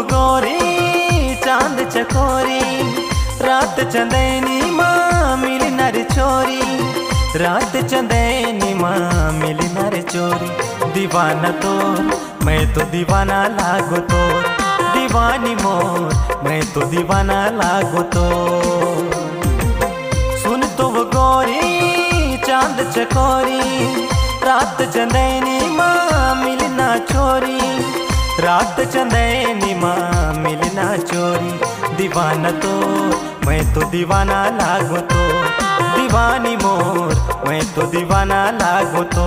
गोरी चांद चकोरी, रात चंदैनी माँ मिली नर छोरी, रात चंदैनी माँ मिली नर चोरी। दीवाना तोर मैं तो दीवाना लागो तोर, दीवानी मोर मैं तो दीवाना लागो तोर। सुन तो वो गोरी चांद चकोरी, रात चंदैनी माँ मिली ना छोरी, रात चंदैनी माँ मिली ना चोरी। दीवाना तो मैं तो दीवाना लागो तो, दीवानी मोर मैं तो दीवाना लागो तो।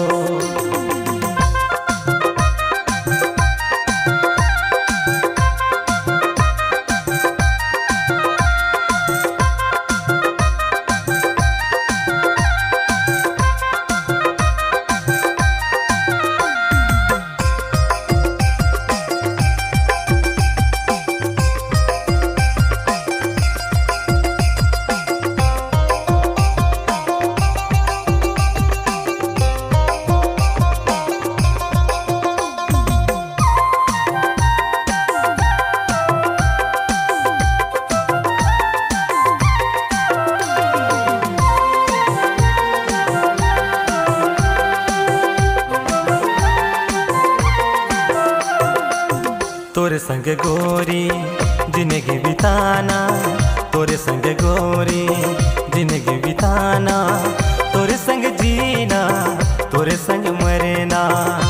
तोरे संग गोरी जिंदगी बिताना, तोरे संग गोरी जिंदगी बिताना, तोरे संग जीना तोरे संग मरना।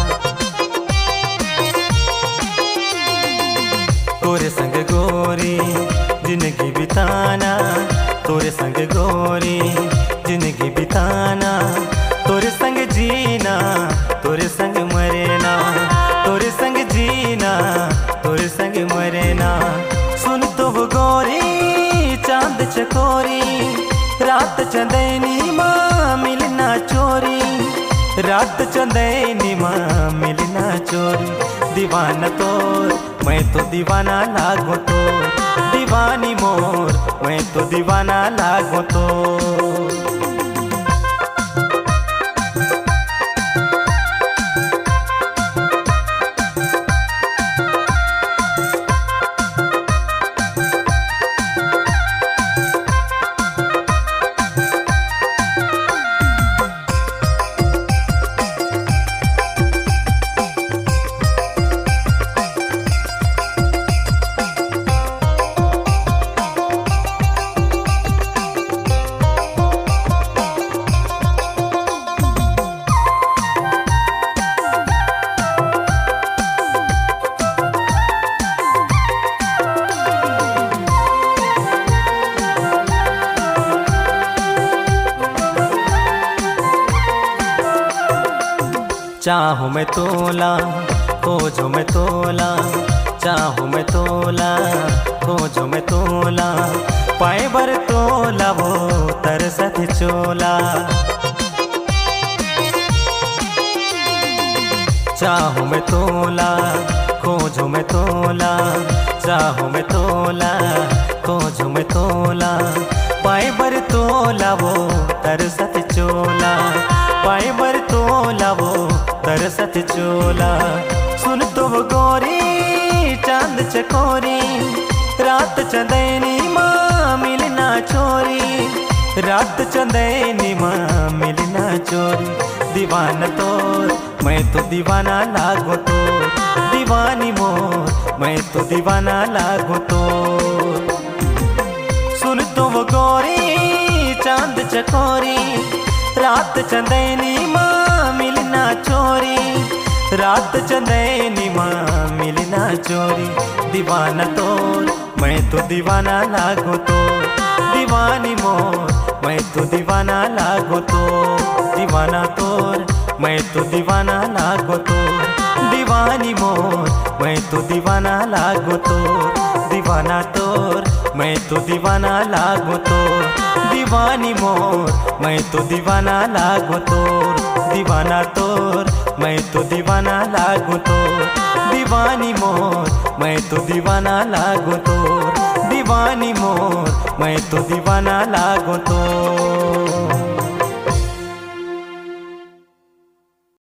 तोरे संग गोरी जिंदगी बिताना, तोरे संग गोरी जिंदगी बिताना, तोरे संग जीना तोरे संग मरना, तोरे संग जीना तोरे संग मरना। सुन तो वो गोरी चांद चकोरी, रात चंदैनी माँ मिलना चोरी, रात चंदैनी माँ मिलना चोरी। दीवाना तोर मैं तो दीवाना लागो तो, दीवानी मोर मैं तो दीवाना लागो तो। चाहूँ मैं तोला खोजो मैं तोला, चाहूँ मैं तोला खोजो मैं तोला, पाए बर तोला वो तरसत चोला। चाहूँ मैं तोला खोजो मैं तोला, चाहूँ मैं तोला खोजो मैं तोला, पाए बर तोला वो तरसत चोला, पाए बर तोला वो तरसत चोला। सुन तो वो गोरी चांद चकोरी, रात चंदैनी माँ मिलना चोरी, रात चंदैनी माँ मिलना चोरी। दीवाना तोर मैं तो दीवाना लागो तो, दीवानी मोर मैं तो दीवाना लागो तो। सुन तो वो गोरी चांद चकोरी, रात चंदैनी माँ मिलना चोरी, रात चंदैनी माँ मिलना चोरी। दीवाना तोर मैं तो दीवाना लागो तो, दीवानी मोर मैं तो दीवाना लागो तो। दीवाना तोर मैं तो दीवाना लागो तो, दीवानी मोर मैं तो दीवाना लागो तो। दीवाना तोर मैं तो दीवाना लागो तो, दीवानी मोर मैं तो दीवाना लागो तो। दीवाना तोर मैं तो दीवाना लागो तो, दीवानी मोर मैं तो दीवाना लागो तो। दीवानी मोर मैं तो दीवाना लागो तो।